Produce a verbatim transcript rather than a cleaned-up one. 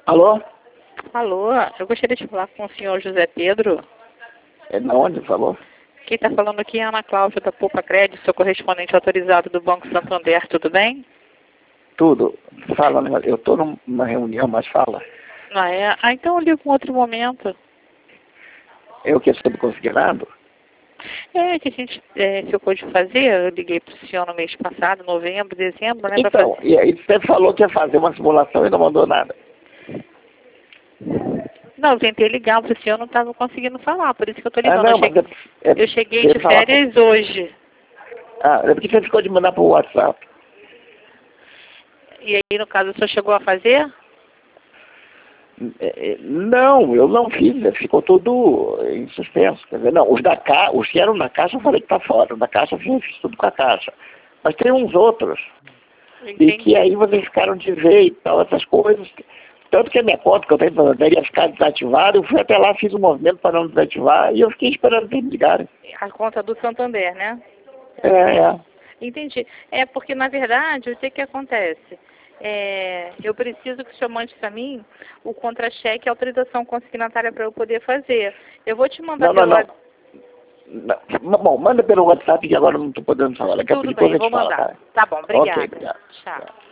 Alô? Alô, eu gostaria de falar com o senhor José Pedro. É de onde, por favor? Quem está falando aqui é a Ana Cláudia da Poupa Crédito, sou correspondente autorizado do Banco Santander, tudo bem? Tudo. Fala, né? Eu estou numa reunião, mas fala. Ah, é? Ah, então eu ligo em outro momento. Eu que sou do consignado? É, que a gente é, ficou de fazer, eu liguei para o senhor no mês passado, novembro, dezembro, né? pra Então, fazer... e aí você falou que ia fazer uma simulação e não mandou nada. Não, eu tentei ligar para o senhor, não estava conseguindo falar, por isso que eu estou Ah, ligando. não, eu, mas cheguei, é, é, eu cheguei você de falar pro- férias hoje. Ah, é porque você ficou de mandar por WhatsApp. E aí, no caso, o senhor chegou a fazer? É, é, Não, eu não fiz, né? Ficou tudo em suspenso. Quer dizer, não, os da Caixa, os que eram da Caixa eu falei que tá fora. Da Caixa eu fiz tudo com a Caixa. Mas tem uns outros. E Entendi. que aí vocês ficaram de ver e tal, essas coisas. Tanto que a minha conta que eu tenho deveria ficar desativada, eu fui até lá, fiz um movimento para não desativar e eu fiquei esperando eles me ligarem. A conta do Santander, né? É, é. Entendi. É porque, na verdade, o que que acontece? É, eu preciso que o senhor mande para mim o contra-cheque e a autorização consignatária para eu poder fazer. Eu vou te mandar Não, não, pelo... não. wa- Não. Bom, manda pelo WhatsApp que agora eu não estou podendo falar. Daqui a pouco Tudo depois bem, a vou gente fala, mandar. tá? Tá bom, Ok, obrigada. obrigado. Tchau.